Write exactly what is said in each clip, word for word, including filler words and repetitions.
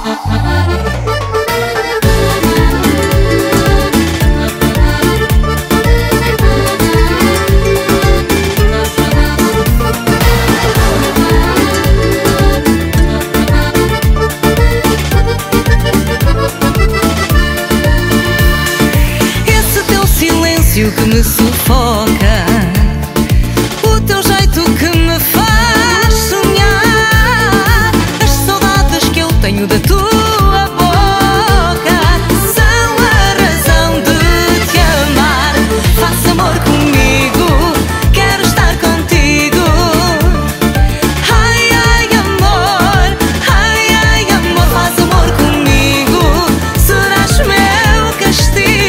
Que me sufoca, o teu jeito que me faz sonhar, as saudades que eu tenho da tua boca são a razão de te amar. Faça amor comigo, quero estar contigo. Ai, ai, amor, ai, ai, amor, faz amor comigo, serás meu castigo.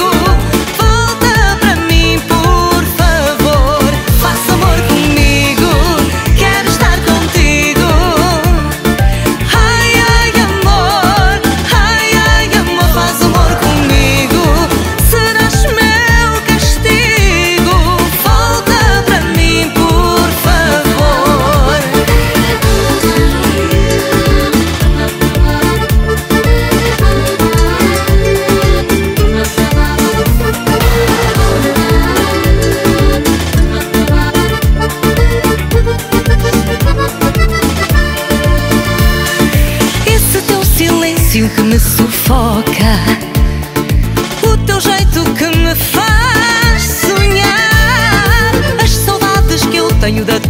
Que me sufoca, o teu jeito que me faz sonhar, as saudades que eu tenho da